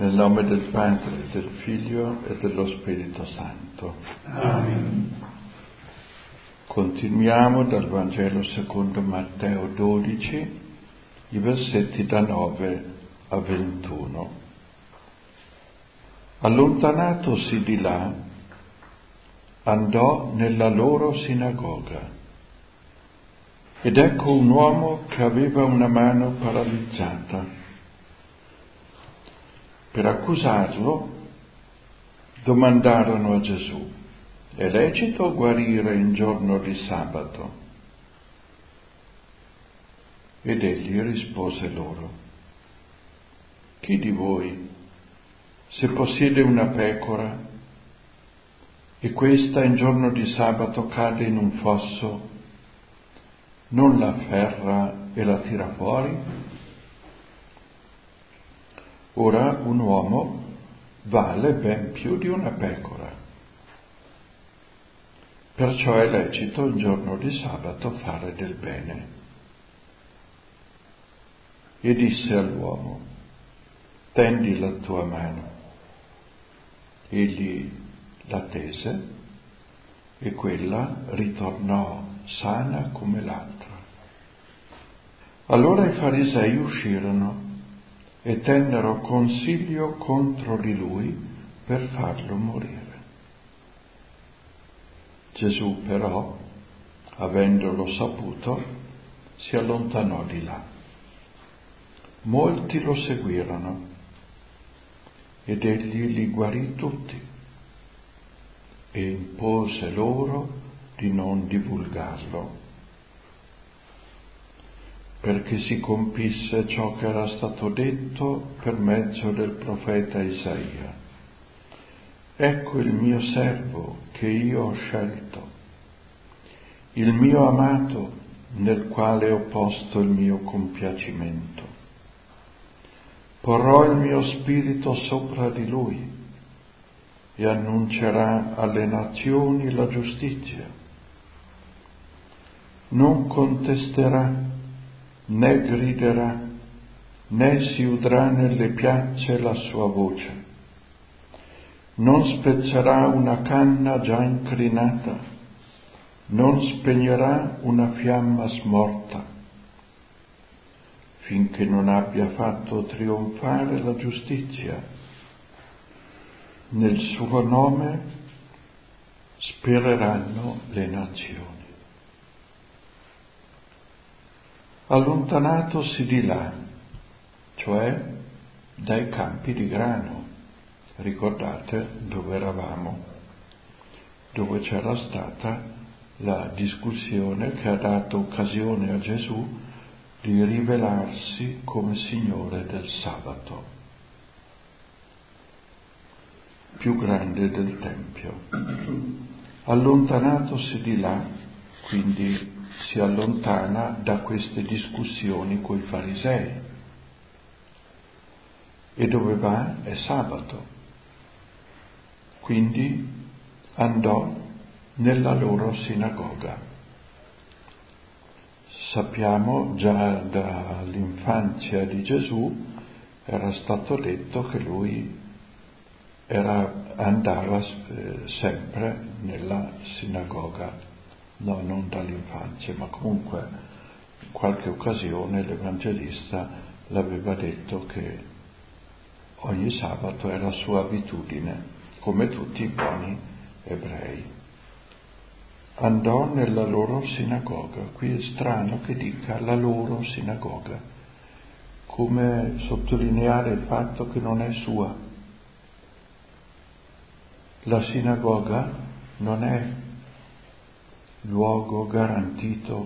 Nel nome del Padre, del Figlio e dello Spirito Santo. Amen. Continuiamo dal Vangelo secondo Matteo 12, i versetti da 9 a 21. Allontanatosi di là, andò nella loro sinagoga. Ed ecco un uomo che aveva una mano paralizzata. Per accusarlo, domandarono a Gesù: è lecito guarire in giorno di sabato? Ed egli rispose loro: chi di voi, se possiede una pecora e questa in giorno di sabato cade in un fosso, non la afferra e la tira fuori? Ora un uomo vale ben più di una pecora. Perciò è lecito il giorno di sabato fare del bene. E disse all'uomo: tendi la tua mano. Egli la tese e quella ritornò sana come l'altra. Allora i farisei uscirono e tennero consiglio contro di lui per farlo morire. Gesù però, avendolo saputo, si allontanò di là. Molti lo seguirono ed egli li guarì tutti e impose loro di non divulgarlo, perché si compisse ciò che era stato detto per mezzo del profeta Isaia. Ecco il mio servo che io ho scelto, il mio amato nel quale ho posto il mio compiacimento. Porrò il mio spirito sopra di lui e annuncerà alle nazioni la giustizia. Non contesterà, né griderà, né si udrà nelle piazze la sua voce. Non spezzerà una canna già incrinata, non spegnerà una fiamma smorta, finché non abbia fatto trionfare la giustizia. Nel suo nome spereranno le nazioni. Allontanatosi di là, cioè dai campi di grano, ricordate dove eravamo, dove c'era stata la discussione che ha dato occasione a Gesù di rivelarsi come Signore del sabato, più grande del Tempio. Allontanatosi di là, quindi si allontana da queste discussioni coi farisei. E dove va? È sabato. Quindi andò nella loro sinagoga. Sappiamo già dall'infanzia di Gesù era stato detto che lui andava sempre nella sinagoga. No, non dall'infanzia, ma comunque in qualche occasione l'Evangelista l'aveva detto che ogni sabato era sua abitudine, come tutti i buoni ebrei. Andò nella loro sinagoga. Qui è strano che dica la loro sinagoga, come sottolineare il fatto che non è sua. La sinagoga non è luogo garantito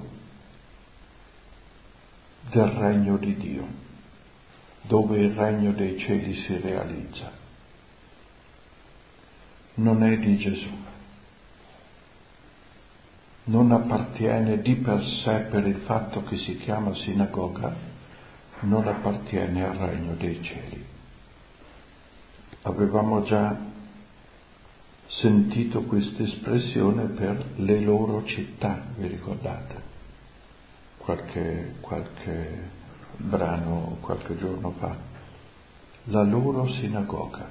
del regno di Dio, dove il regno dei cieli si realizza. Non è di Gesù. Non appartiene di per sé, per il fatto che si chiama sinagoga, non appartiene al regno dei cieli. Avevamo già sentito questa espressione per le loro città, vi ricordate? Qualche brano qualche giorno fa. la loro sinagoga.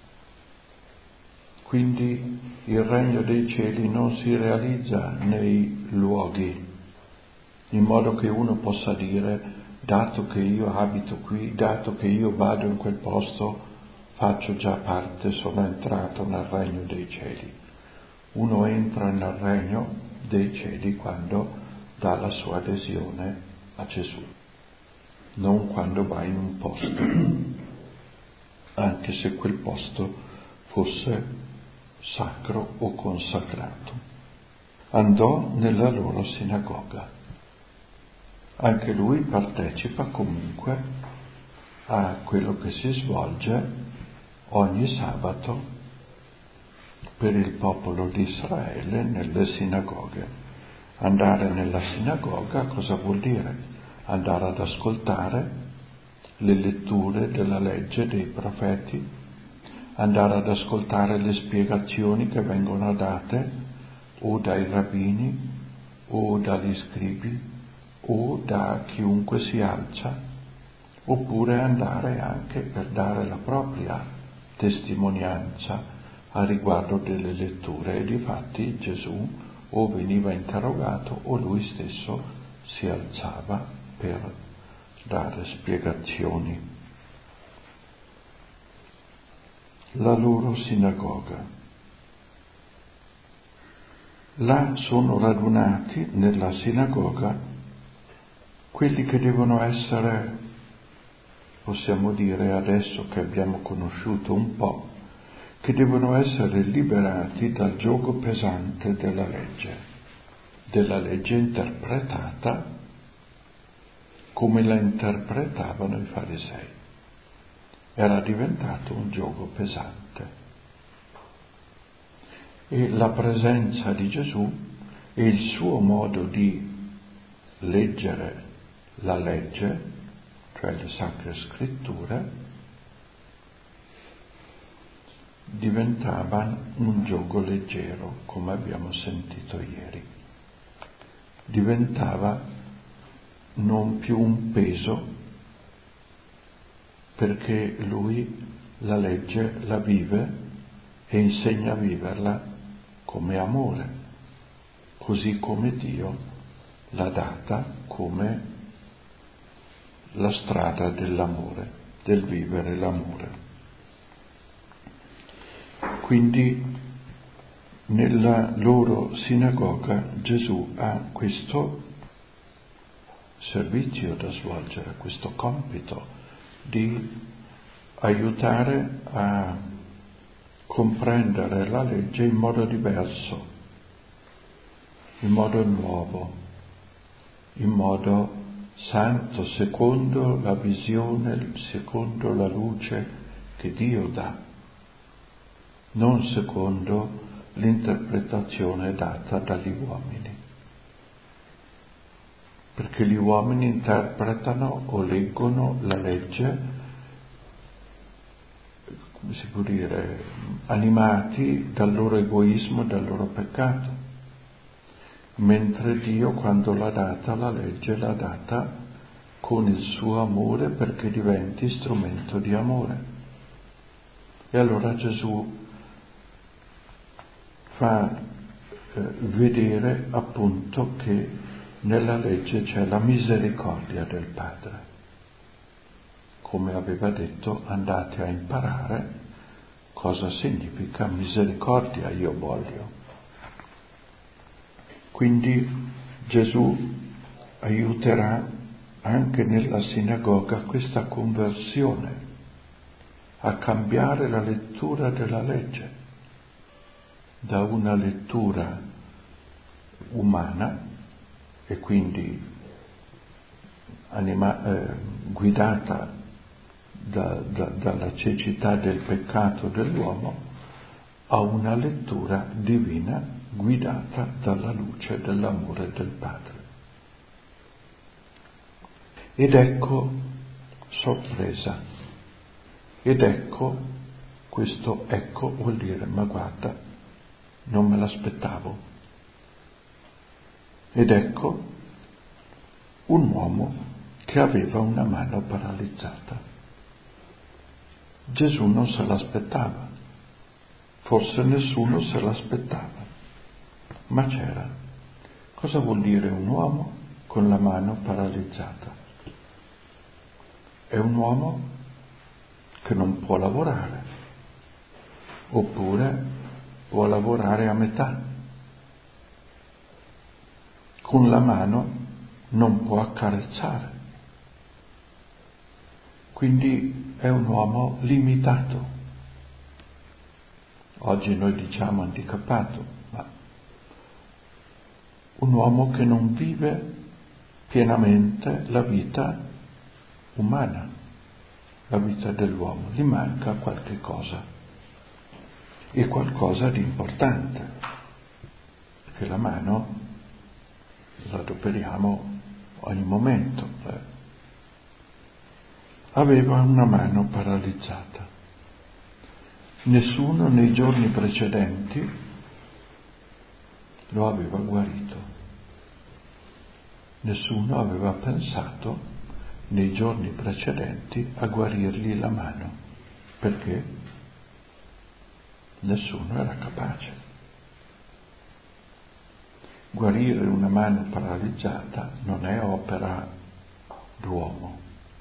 Quindi il regno dei cieli non si realizza nei luoghi, in modo che uno possa dire, dato che io abito qui, dato che io vado in quel posto, faccio già parte, sono entrato nel regno dei cieli. Uno entra nel regno dei cieli quando dà la sua adesione a Gesù, non quando va in un posto, anche se quel posto fosse sacro o consacrato. Andò nella loro sinagoga. Anche lui partecipa comunque a quello che si svolge ogni sabato per il popolo di Israele nelle sinagoghe. Andare nella sinagoga cosa vuol dire? Andare ad ascoltare le letture della legge dei profeti, andare ad ascoltare le spiegazioni che vengono date o dai rabbini o dagli scribi o da chiunque si alza, oppure andare anche per dare la propria testimonianza a riguardo delle letture. E difatti Gesù o veniva interrogato o lui stesso si alzava per dare spiegazioni. La loro sinagoga. Là sono radunati nella sinagoga quelli che devono essere, possiamo dire adesso che abbiamo conosciuto un po', che devono essere liberati dal giogo pesante della legge interpretata come la interpretavano i farisei. Era diventato un giogo pesante. E la presenza di Gesù e il suo modo di leggere la legge, cioè le sacre scritture, diventavano un gioco leggero, come abbiamo sentito ieri. Diventava non più un peso, perché lui la legge la vive e insegna a viverla come amore, così come Dio l'ha data come la strada dell'amore, del vivere l'amore. Quindi nella loro sinagoga Gesù ha questo servizio da svolgere, questo compito di aiutare a comprendere la legge in modo diverso, in modo nuovo, in modo santo, secondo la visione, secondo la luce che Dio dà, non secondo l'interpretazione data dagli uomini. Perché gli uomini interpretano o leggono la legge, come si può dire, animati dal loro egoismo e dal loro peccato, mentre Dio, quando l'ha data la legge, l'ha data con il suo amore perché diventi strumento di amore. E allora Gesù fa vedere appunto che nella legge c'è la misericordia del Padre. Come aveva detto, andate a imparare cosa significa misericordia, io voglio. Quindi Gesù aiuterà anche nella sinagoga questa conversione, a cambiare la lettura della legge da una lettura umana e quindi guidata dalla cecità del peccato dell'uomo a una lettura divina guidata dalla luce dell'amore del Padre. Ed ecco sorpresa, ed ecco, questo ecco vuol dire ma guarda, non me l'aspettavo. Ed ecco un uomo che aveva una mano paralizzata. Gesù non se l'aspettava, forse nessuno se l'aspettava, ma c'era. Cosa vuol dire un uomo con la mano paralizzata? È un uomo che non può lavorare, oppure può lavorare a metà. Con la mano non può accarezzare. Quindi è un uomo limitato. Oggi noi diciamo handicappato, ma un uomo che non vive pienamente la vita umana, la vita dell'uomo. Gli manca qualche cosa, e qualcosa di importante, perché la mano la adoperiamo ogni momento. Aveva una mano paralizzata. Nessuno nei giorni precedenti lo aveva guarito. Nessuno aveva pensato nei giorni precedenti a guarirgli la mano, perché nessuno era capace. Guarire una mano paralizzata non è opera d'uomo,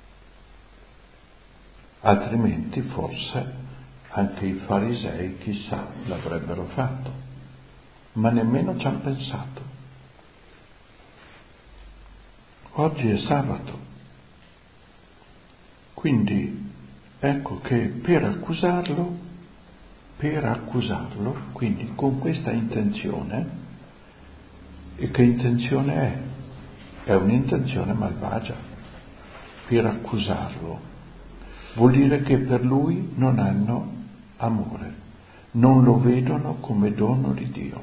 altrimenti forse anche i farisei, chissà, l'avrebbero fatto, ma nemmeno ci hanno pensato. Oggi è sabato, quindi ecco che per accusarlo, quindi con questa intenzione, e che intenzione è? È un'intenzione malvagia, per accusarlo. Vuol dire che per lui non hanno amore, non lo vedono come dono di Dio,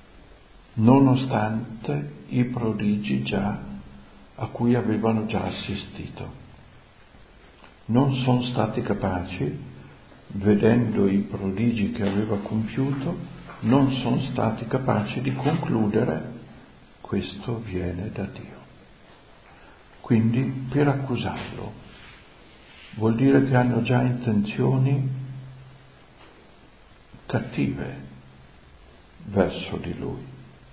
nonostante i prodigi a cui avevano già assistito. Non sono stati capaci, vedendo i prodigi che aveva compiuto, non sono stati capaci di concludere: questo viene da Dio. Quindi per accusarlo vuol dire che hanno già intenzioni cattive verso di lui.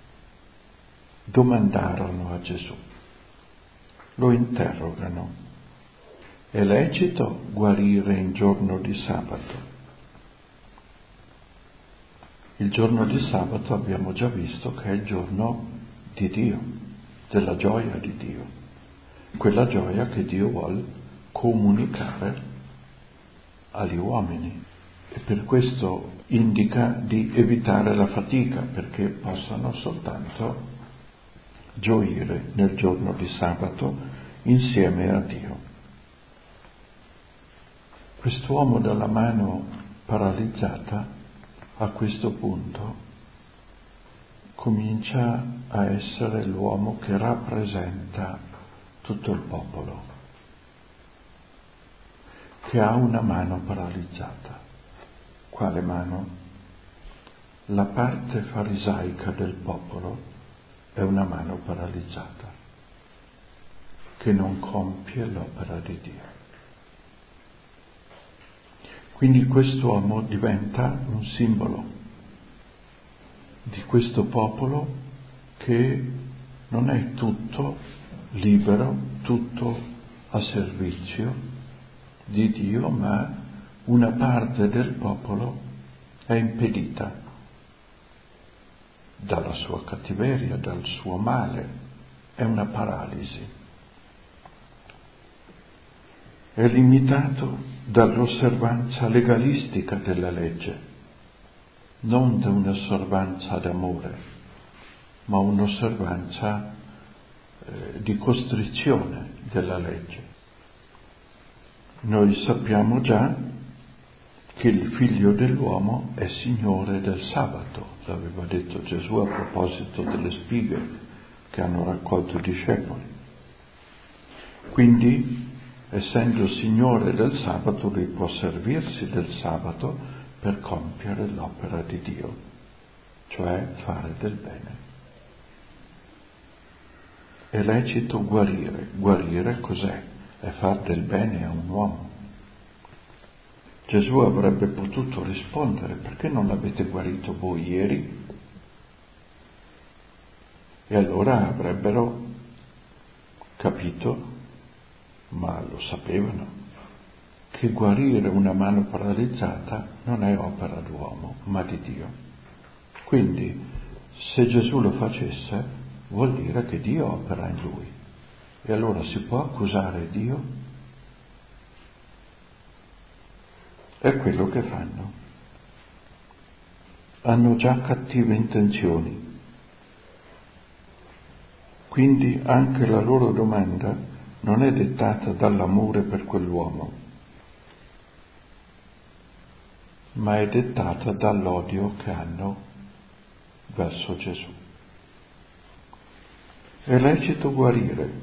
Domandarono a Gesù, lo interrogano: è lecito guarire in giorno di sabato? Il giorno di sabato abbiamo già visto che è il giorno di Dio, della gioia di Dio, quella gioia che Dio vuole comunicare agli uomini, e per questo indica di evitare la fatica, perché possano soltanto gioire nel giorno di sabato insieme a Dio. Quest'uomo dalla mano paralizzata a questo punto comincia a essere l'uomo che rappresenta tutto il popolo, che ha una mano paralizzata. Quale mano? La parte farisaica del popolo è una mano paralizzata, che non compie l'opera di Dio. Quindi quest'uomo diventa un simbolo di questo popolo che non è tutto libero, tutto a servizio di Dio, ma una parte del popolo è impedita dalla sua cattiveria, dal suo male, è una paralisi. È limitato dall'osservanza legalistica della legge, non da un'osservanza d'amore, ma un'osservanza di costrizione della legge. Noi sappiamo già che il figlio dell'uomo è Signore del sabato, l'aveva detto Gesù a proposito delle spighe che hanno raccolto i discepoli. Quindi, essendo Signore del sabato, lui può servirsi del sabato per compiere l'opera di Dio, cioè fare del bene. È lecito guarire. Guarire cos'è? È far del bene a un uomo. Gesù avrebbe potuto rispondere: perché non l'avete guarito voi ieri? E allora avrebbero capito, ma lo sapevano, che guarire una mano paralizzata non è opera d'uomo, ma di Dio. Quindi, se Gesù lo facesse, vuol dire che Dio opera in lui. E allora si può accusare Dio? È quello che fanno. Hanno già cattive intenzioni. Quindi anche la loro domanda non è dettata dall'amore per quell'uomo, ma è dettata dall'odio che hanno verso Gesù. È lecito guarire.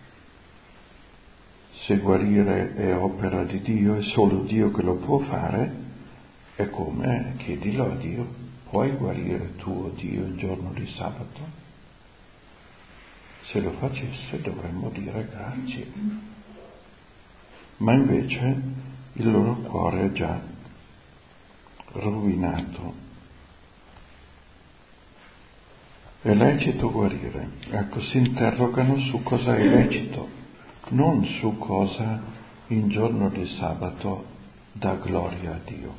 Se guarire è opera di Dio, è solo Dio che lo può fare, è come chiedilo a Dio: puoi guarire tu, o Dio, il giorno di sabato? Se lo facesse dovremmo dire grazie. Ma invece il loro cuore è già rovinato. È lecito guarire. Ecco, si interrogano su cosa è lecito, non su cosa in giorno di sabato dà gloria a Dio.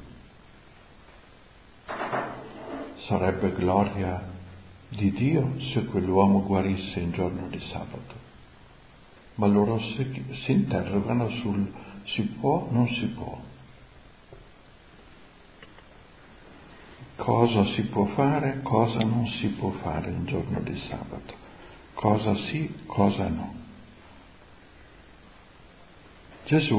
Sarebbe gloria di Dio se quell'uomo guarisse in giorno di sabato. Ma loro si interrogano sul si può, non si può. Cosa si può fare, cosa non si può fare in giorno di sabato. Cosa sì, cosa no. Gesù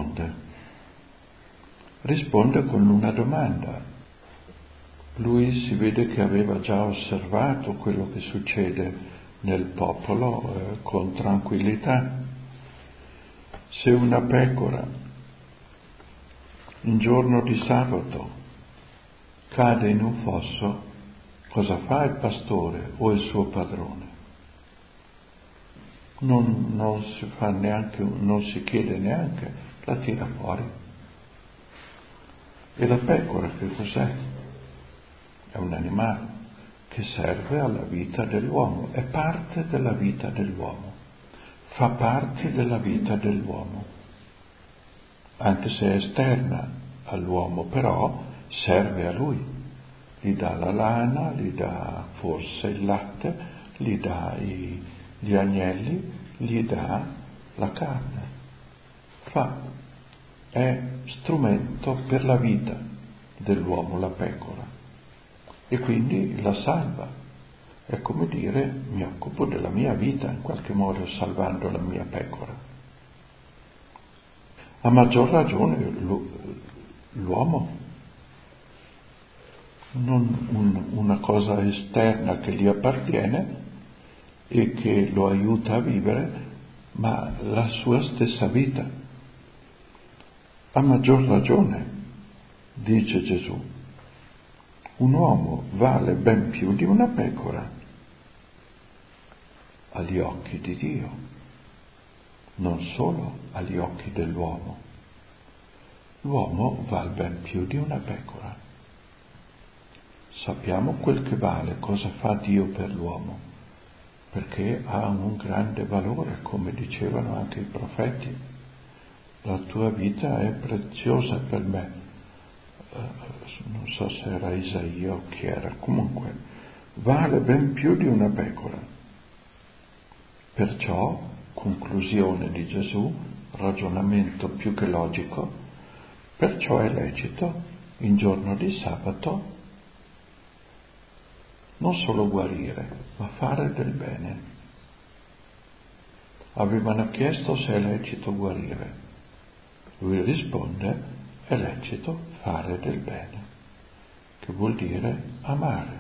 risponde con una domanda. Lui si vede che aveva già osservato quello che succede nel popolo con tranquillità. Se una pecora in giorno di sabato cade in un fosso, cosa fa il pastore o il suo padrone? Non si chiede neanche, la tira fuori. E la pecora che cos'è? È un animale che serve alla vita dell'uomo, è parte della vita dell'uomo, fa parte della vita dell'uomo, anche se è esterna all'uomo, però serve a lui, gli dà la lana, gli dà forse il latte, gli dà gli agnelli, gli dà la carne, è strumento per la vita dell'uomo la pecora. E quindi la salva. È come dire: mi occupo della mia vita, in qualche modo salvando la mia pecora. A maggior ragione l'uomo, non una cosa esterna che gli appartiene e che lo aiuta a vivere, ma la sua stessa vita. A maggior ragione, dice Gesù, un uomo vale ben più di una pecora agli occhi di Dio, non solo agli occhi dell'uomo. L'uomo vale ben più di una pecora. Sappiamo quel che vale, cosa fa Dio per l'uomo, perché ha un grande valore, come dicevano anche i profeti. La tua vita è preziosa per me. Non so se era Isaia o chi era, comunque vale ben più di una pecora. Perciò, conclusione di Gesù, ragionamento più che logico, perciò è lecito in giorno di sabato non solo guarire, ma fare del bene. Avevano chiesto se è lecito guarire. Lui risponde: è lecito fare del bene, che vuol dire amare.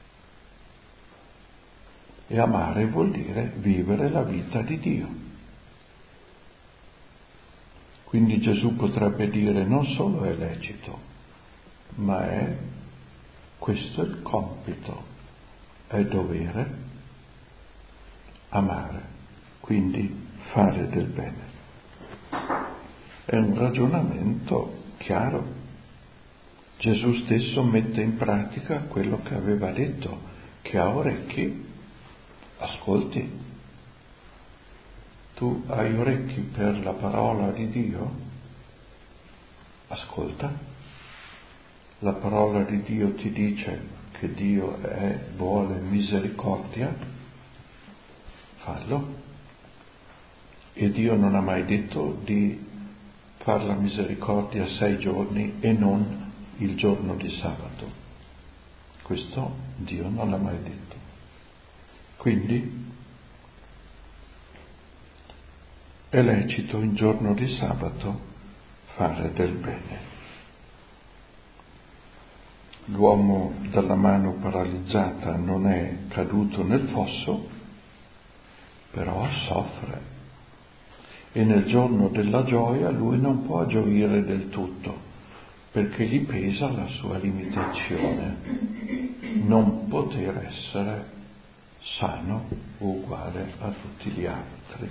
E amare vuol dire vivere la vita di Dio. Quindi Gesù potrebbe dire: non solo è lecito, ma questo è il compito, è dovere amare, quindi fare del bene. È un ragionamento chiaro. Gesù stesso mette in pratica quello che aveva detto: chi ha orecchi, ascolti. Tu hai orecchi per la parola di Dio? Ascolta. La parola di Dio ti dice che Dio vuole misericordia? Fallo. E Dio non ha mai detto di far la misericordia 6 giorni e non il giorno di sabato. Questo Dio non l'ha mai detto. Quindi è lecito in giorno di sabato fare del bene. L'uomo dalla mano paralizzata non è caduto nel fosso, però soffre. E nel giorno della gioia lui non può gioire del tutto, perché gli pesa la sua limitazione, non poter essere sano uguale a tutti gli altri.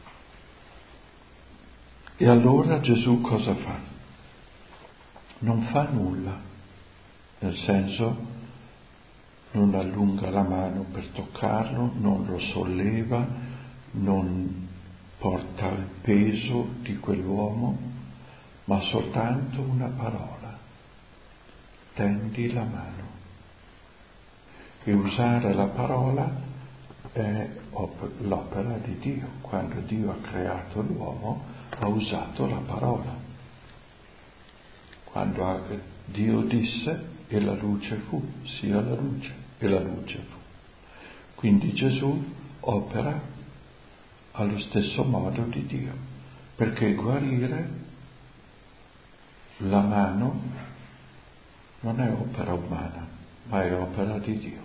E allora Gesù cosa fa? Non fa nulla, nel senso non allunga la mano per toccarlo, non lo solleva, non porta il peso di quell'uomo, ma soltanto una parola: tendi la mano. E usare la parola è l'opera di Dio. Quando Dio ha creato l'uomo, ha usato la parola. Quando Dio disse e la luce fu, sia la luce, e la luce fu. Quindi Gesù opera allo stesso modo di Dio, perché guarire la mano non è opera umana, ma è opera di Dio.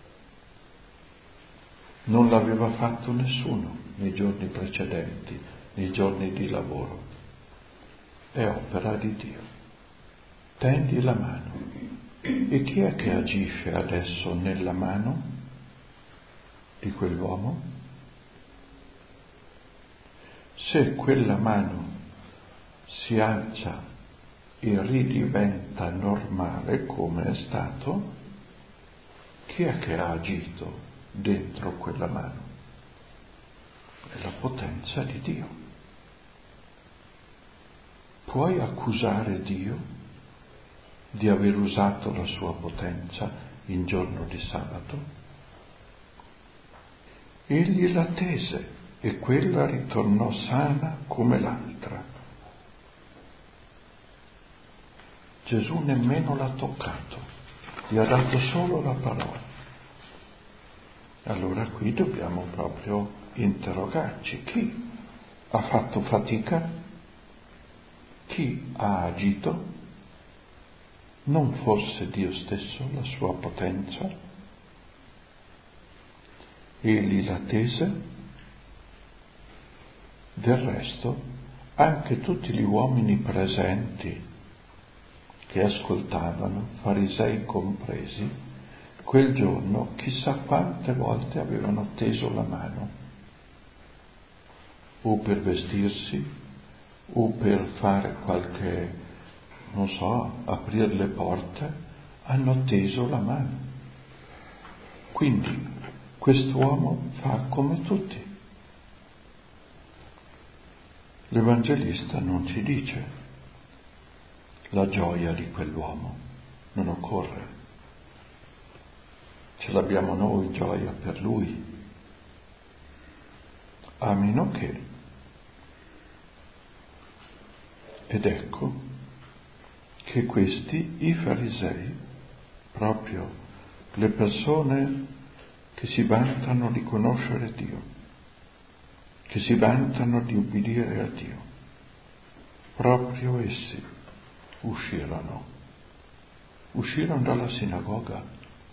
Non l'aveva fatto nessuno nei giorni precedenti, nei giorni di lavoro. È opera di Dio. Tendi la mano. E chi è che agisce adesso nella mano di quell'uomo? Se quella mano si alza e ridiventa normale come è stato, chi è che ha agito dentro quella mano? È la potenza di Dio. Puoi accusare Dio di aver usato la sua potenza in giorno di sabato? Egli la tese e quella ritornò sana come l'altra. Gesù nemmeno l'ha toccato, gli ha dato solo la parola. Allora qui dobbiamo proprio interrogarci: chi ha fatto fatica? Chi ha agito? Non forse Dio stesso, la sua potenza? Egli la tese. Del resto, anche tutti gli uomini presenti che ascoltavano, farisei compresi, quel giorno chissà quante volte avevano teso la mano, o per vestirsi, o per fare qualche, non so, aprire le porte, hanno teso la mano. Quindi quest'uomo fa come tutti. L'Evangelista non ci dice la gioia di quell'uomo, non occorre. Ce l'abbiamo noi gioia per lui, a meno che. Ed ecco che questi, i farisei, proprio le persone che si vantano di conoscere Dio, che si vantano di ubbidire a Dio, proprio essi uscirono dalla sinagoga,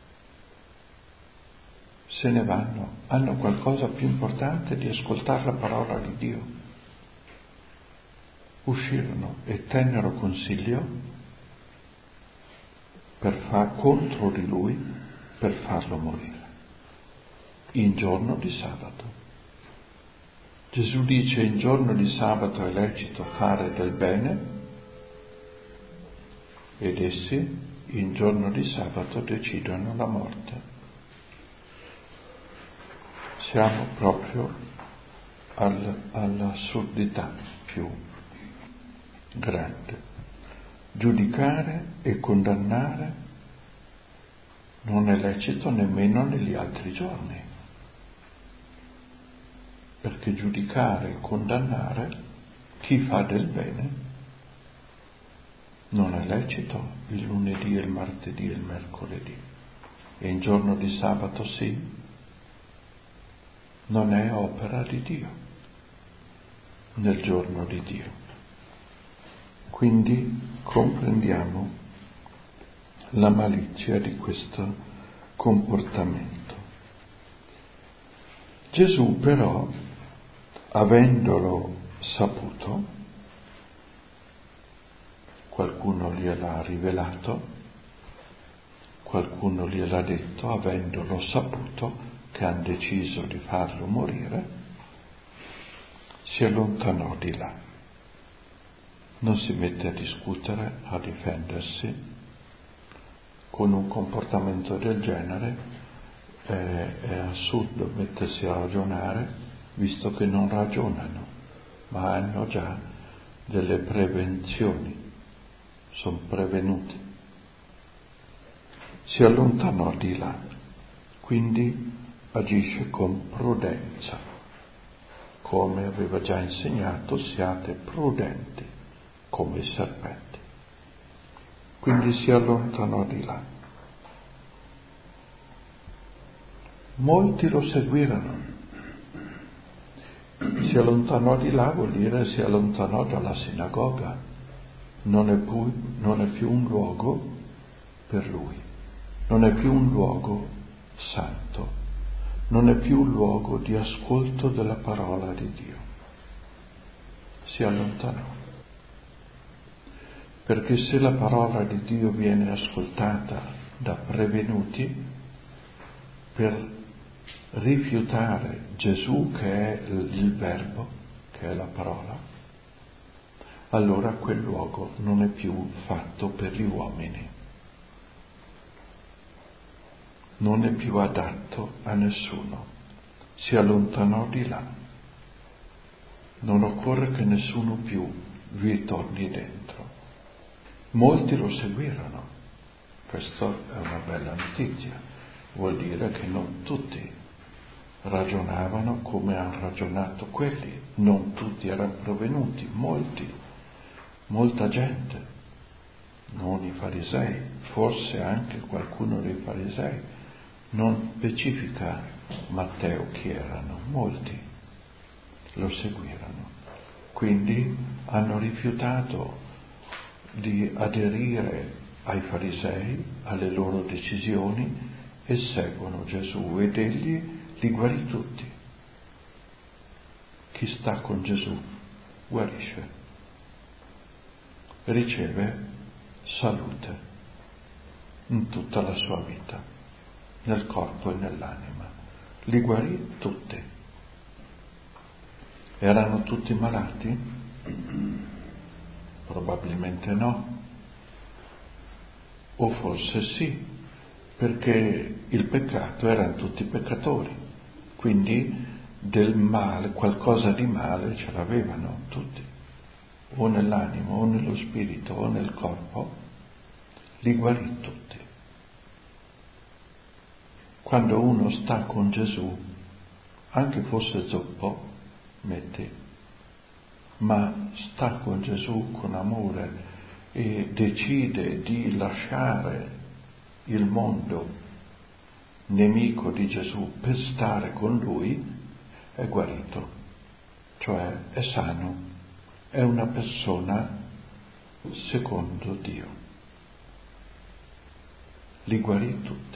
se ne vanno, hanno qualcosa più importante di ascoltare la parola di Dio. Uscirono e tennero consiglio contro di lui per farlo morire, in giorno di sabato. Gesù dice: in giorno di sabato è lecito fare del bene, ed essi in giorno di sabato decidono la morte. Siamo proprio all'assurdità più grande. Giudicare e condannare non è lecito nemmeno negli altri giorni, perché giudicare e condannare chi fa del bene non è lecito il lunedì, il martedì e il mercoledì, e in giorno di sabato sì, non è opera di Dio nel giorno di Dio. Quindi comprendiamo la malizia di questo comportamento. Gesù però, avendolo saputo, qualcuno gliel'ha rivelato, qualcuno gliel'ha detto, avendolo saputo che hanno deciso di farlo morire, si allontanò di là. Non si mette a discutere, a difendersi. Con un comportamento del genere è assurdo mettersi a ragionare, visto che non ragionano, ma hanno già delle prevenzioni, sono prevenuti. Si allontanò di là, quindi agisce con prudenza, come aveva già insegnato, siate prudenti come i serpenti. Quindi si allontanò di là. Molti lo seguirono. Si allontanò di là vuol dire si allontanò dalla sinagoga. Non è più un luogo per lui, non è più un luogo santo, non è più un luogo di ascolto della parola di Dio. Si allontanò. Perché se la parola di Dio viene ascoltata da prevenuti, per rifiutare Gesù che è il verbo, che è la parola, allora quel luogo non è più fatto per gli uomini, non è più adatto a nessuno. Si allontanò di là. Non occorre che nessuno più vi torni dentro. Molti lo seguirono. Questa è una bella notizia. Vuol dire che non tutti ragionavano come hanno ragionato quelli, non tutti erano provenuti, molta gente, non i farisei, forse anche qualcuno dei farisei, non specifica Matteo chi erano, molti lo seguirono, quindi hanno rifiutato di aderire ai farisei, alle loro decisioni, e seguono Gesù, ed egli li guarì tutti. Chi sta con Gesù guarisce, riceve salute in tutta la sua vita, nel corpo e nell'anima. Li guarì tutti. Erano tutti malati? Probabilmente no, o forse sì, perché il peccato, erano tutti peccatori, quindi del male, qualcosa di male ce l'avevano tutti, o nell'animo, o nello spirito, o nel corpo. Li guarì tutti. Quando uno sta con Gesù, anche fosse zoppo, ma sta con Gesù con amore e decide di lasciare il mondo nemico di Gesù per stare con lui, è guarito, cioè è sano, è una persona secondo Dio. Li guarì tutti.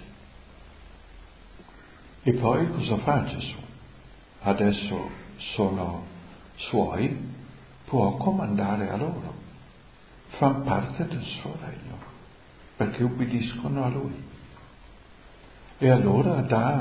E poi cosa fa Gesù? Adesso sono suoi, può comandare a loro, fanno parte del suo regno, perché ubbidiscono a lui. E allora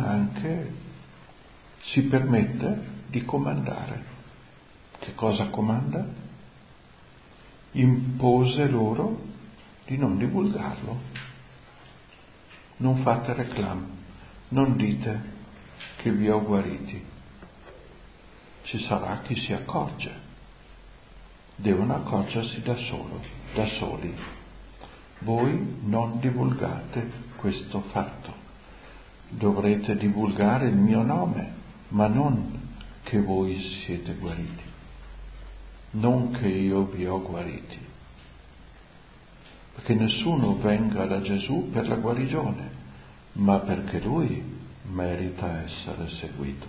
si permette di comandare. Che cosa comanda? Impose loro di non divulgarlo. Non fate reclame, non dite che vi ho guariti. Ci sarà chi si accorge. Devono accorgersi da soli. Voi non divulgate questo fatto. Dovrete divulgare il mio nome, ma non che voi siete guariti, non che io vi ho guariti, perché nessuno venga da Gesù per la guarigione, ma perché lui merita essere seguito.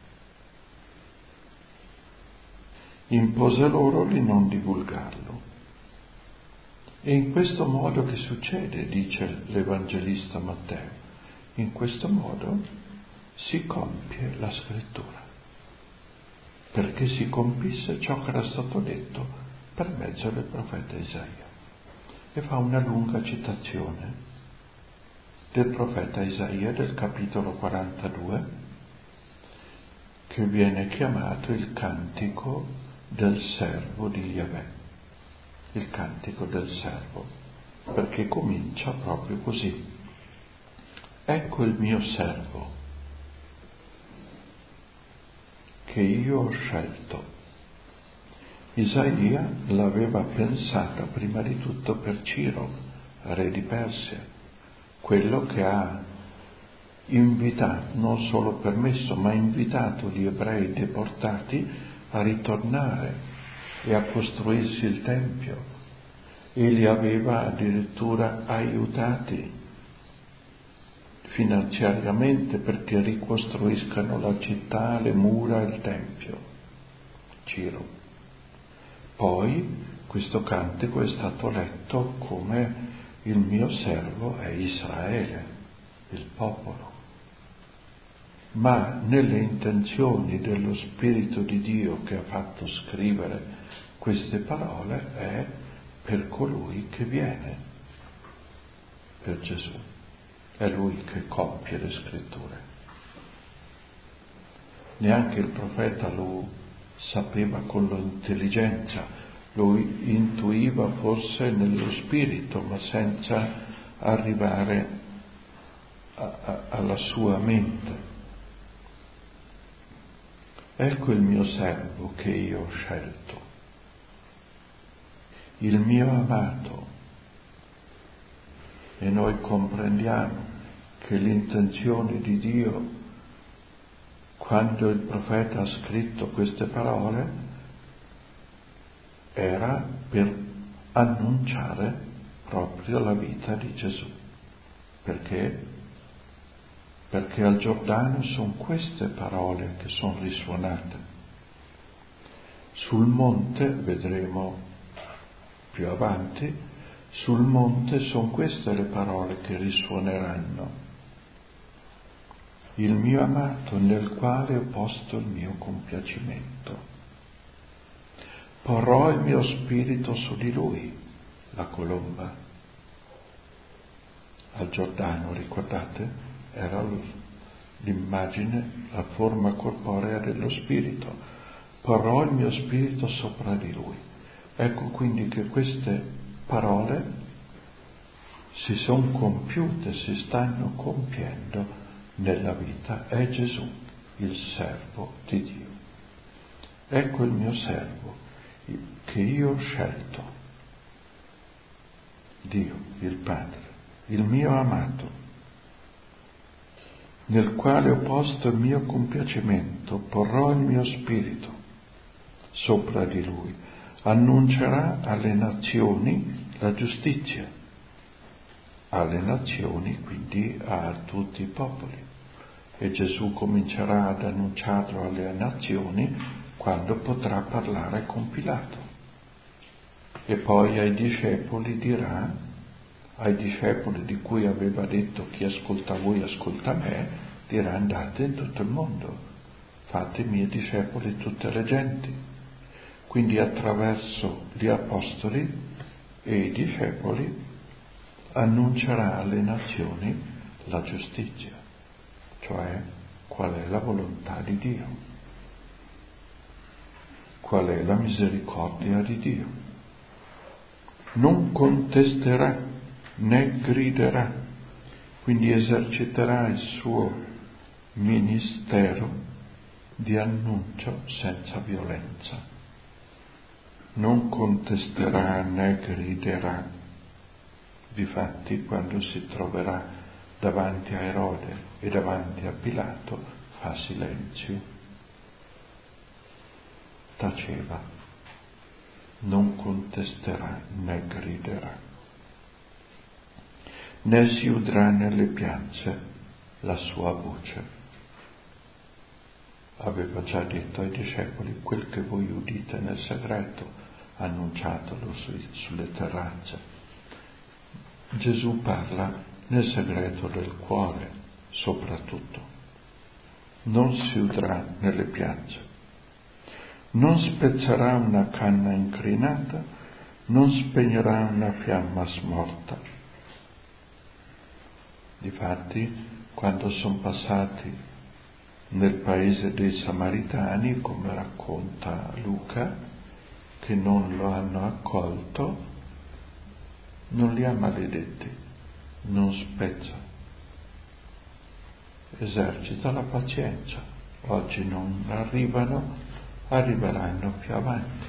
Impose loro di non divulgarlo. E in questo modo che succede, dice l'Evangelista Matteo, in questo modo si compie la scrittura, perché si compisse ciò che era stato detto per mezzo del profeta Isaia. E fa una lunga citazione del profeta Isaia del capitolo 42, che viene chiamato il cantico del servo di Yahweh, il cantico del servo, perché comincia proprio così. Ecco il mio servo, che io ho scelto. Isaia l'aveva pensata prima di tutto per Ciro, re di Persia, quello che ha invitato, non solo permesso, ma invitato gli ebrei deportati a ritornare e a costruirsi il Tempio, e li aveva addirittura aiutati finanziariamente perché ricostruiscano la città, le mura e il Tempio, Ciro. Poi questo cantico è stato letto come il mio servo è Israele, il popolo. Ma nelle intenzioni dello Spirito di Dio che ha fatto scrivere queste parole è per colui che viene, per Gesù. È Lui che compie le scritture. Neanche il profeta lo sapeva con l'intelligenza, lo intuiva forse nello spirito, ma senza arrivare alla sua mente. Ecco il mio servo che io ho scelto, il mio amato. E noi comprendiamo che l'intenzione di Dio, quando il profeta ha scritto queste parole, era per annunciare proprio la vita di Gesù. Perché? Perché al Giordano sono queste parole che sono risuonate. Sul monte, vedremo più avanti, sul monte sono queste le parole che risuoneranno. Il mio amato nel quale ho posto il mio compiacimento. Porrò il mio spirito su di lui, la colomba. Al Giordano, ricordate? Era l'immagine, la forma corporea dello spirito. Porrò il mio spirito sopra di lui. Ecco quindi che queste parole si sono compiute, si stanno compiendo nella vita. È Gesù, il servo di Dio. Ecco il mio servo, che io ho scelto, Dio, il Padre, il mio amato, nel quale ho posto il mio compiacimento, porrò il mio spirito sopra di lui, annuncerà alle nazioni la giustizia, alle nazioni, quindi a tutti i popoli. E Gesù comincerà ad annunciarlo alle nazioni quando potrà parlare con Pilato. E poi ai discepoli dirà, ai discepoli di cui aveva detto chi ascolta voi ascolta me, dirà andate in tutto il mondo, fate miei discepoli tutte le genti. Quindi attraverso gli apostoli e i discepoli annuncerà alle nazioni la giustizia, cioè qual è la volontà di Dio, qual è la misericordia di Dio. non contesterà né griderà, quindi eserciterà il suo ministero di annuncio senza violenza. Non contesterà né griderà. Difatti, quando si troverà davanti a Erode e davanti a Pilato, fa silenzio, taceva, non contesterà né griderà, né si udrà nelle piazze la sua voce. Aveva già detto ai discepoli: quel che voi udite nel segreto, annunciatelo sulle terrazze. Gesù parla nel segreto del cuore, soprattutto. Non si udrà nelle piazze. Non spezzerà una canna incrinata, non spegnerà una fiamma smorta. Difatti, quando sono passati nel paese dei Samaritani, come racconta Luca, che non lo hanno accolto, non li ha maledetti, non spezza, esercita la pazienza. Oggi non arrivano, arriveranno più avanti.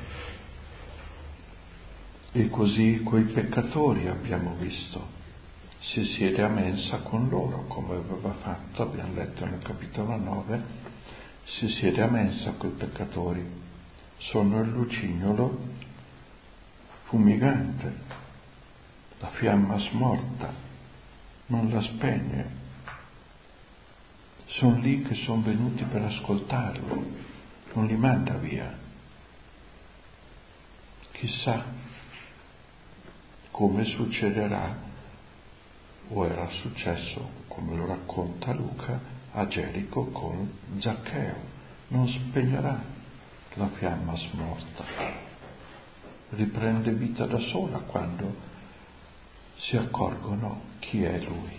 E così coi peccatori abbiamo visto, si siede a mensa con loro, come aveva fatto, abbiamo letto nel capitolo 9, si siede a mensa coi peccatori, sono il lucignolo fumigante, la fiamma smorta, non la spegne. Sono lì che sono venuti per ascoltarlo, non li manda via. Chissà come succederà, o era successo, come lo racconta Luca, a Gerico con Zaccheo. Non spegnerà la fiamma smorta, riprende vita da sola quando si accorgono chi è lui.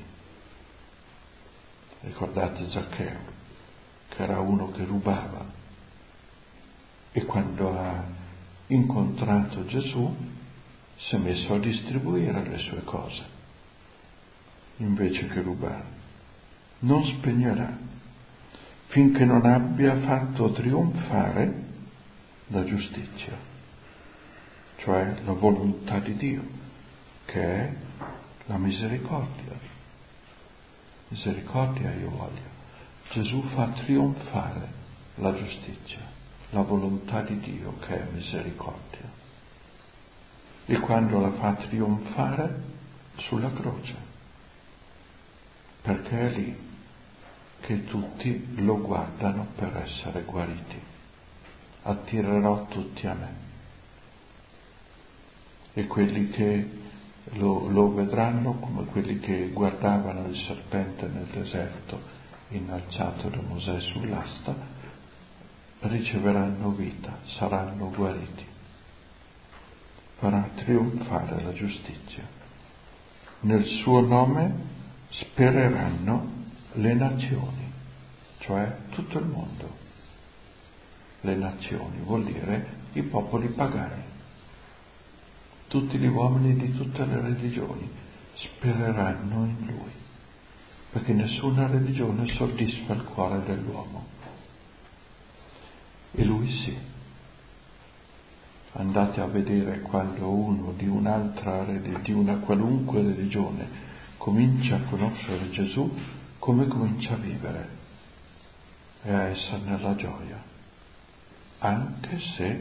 Ricordate Zaccheo, che era uno che rubava, e quando ha incontrato Gesù si è messo a distribuire le sue cose invece che rubare. Non spegnerà finché non abbia fatto trionfare la giustizia, cioè la volontà di Dio, che è la misericordia. Misericordia io voglio. Gesù fa trionfare la giustizia, la volontà di Dio, che è misericordia. E quando la fa trionfare sulla croce, perché è lì che tutti lo guardano per essere guariti. Attirerò tutti a me. E quelli che lo vedranno, come quelli che guardavano il serpente nel deserto innalzato da Mosè sull'asta, riceveranno vita, saranno guariti. Farà trionfare la giustizia. Nel suo nome spereranno le nazioni, cioè tutto il mondo. Le nazioni vuol dire i popoli pagani. Tutti gli uomini di tutte le religioni spereranno in lui, perché nessuna religione soddisfa il cuore dell'uomo. E lui sì. Andate a vedere quando uno di una qualunque religione comincia a conoscere Gesù, come comincia a vivere e a essere nella gioia, anche se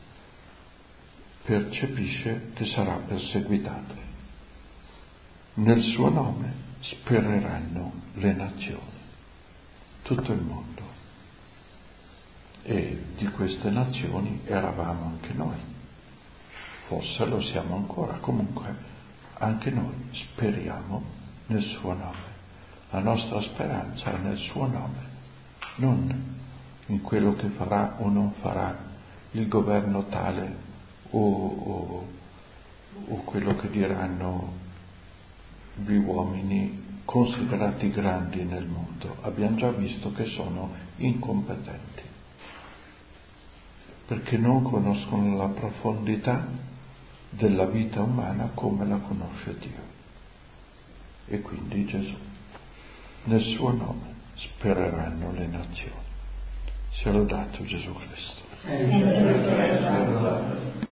percepisce che sarà perseguitato. Nel suo nome spereranno le nazioni, tutto il mondo. E di queste nazioni eravamo anche noi, forse lo siamo ancora, comunque anche noi speriamo nel suo nome. La nostra speranza è nel suo nome, non in quello che farà o non farà il governo tale o quello che diranno gli uomini considerati grandi nel mondo. Abbiamo già visto che sono incompetenti, perché non conoscono la profondità della vita umana come la conosce Dio. E quindi Gesù. Nel suo nome spereranno le nazioni. Sia lodato Gesù Cristo.